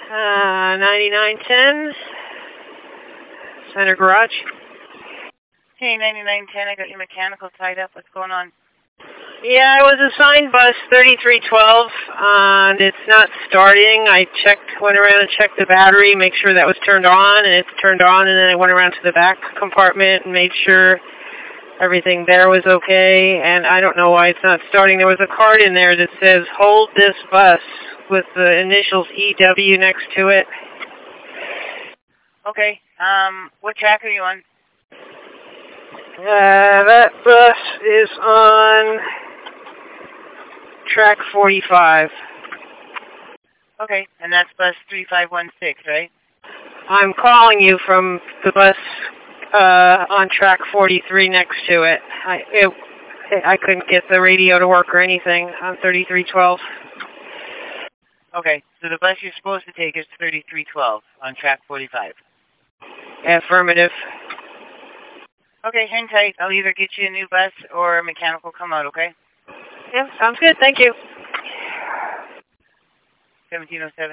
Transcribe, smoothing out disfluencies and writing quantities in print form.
9910, Center Garage. Hey, 9910, I got your mechanical tied up. What's going on? Yeah, I was assigned bus 3312, and it's not starting. I went around and checked the battery, make sure that was turned on, and it's turned on, and then I went around to the back compartment and made sure everything there was okay, and I don't know why it's not starting. There was a card in there that says, hold this bus, with the initials EW next to it. Okay, what track are you on? That bus is on track 45. Okay, and that's bus 3516, right? I'm calling you from the bus on track 43 next to it. I couldn't get the radio to work or anything on 3312. Okay, so the bus you're supposed to take is 3312 on track 45. Affirmative. Okay, hang tight. I'll either get you a new bus or a mechanic will come out, okay? Yeah, sounds good. Thank you. 1707.